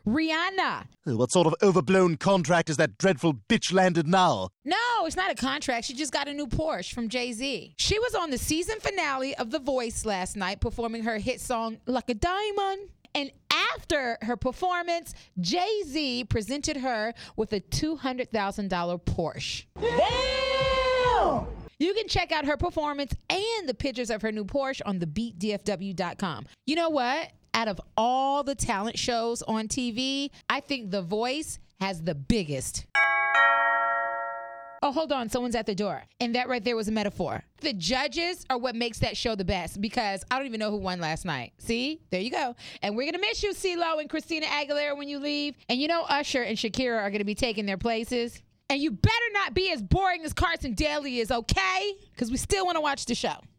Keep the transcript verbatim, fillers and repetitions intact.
Rihanna. What sort of overblown contract is that dreadful bitch landed now? No, it's not a contract. She just got a new Porsche from Jay-Z. She was on the season finale of The Voice last night performing her hit song, Like a Diamond. And after her performance, Jay-Z presented her with a two hundred thousand dollars Porsche. Damn! You can check out her performance and the pictures of her new Porsche on the beat D F W dot com. You know what? Out of all the talent shows on T V, I think The Voice has the biggest. Oh, hold on. Someone's at the door. And that right there was a metaphor. The judges are what makes that show the best because I don't even know who won last night. See? There you go. And we're going to miss you, CeeLo and Christina Aguilera, when you leave. And you know Usher and Shakira are going to be taking their places. And you better not be as boring as Carson Daly is, okay? Because we still want to watch the show.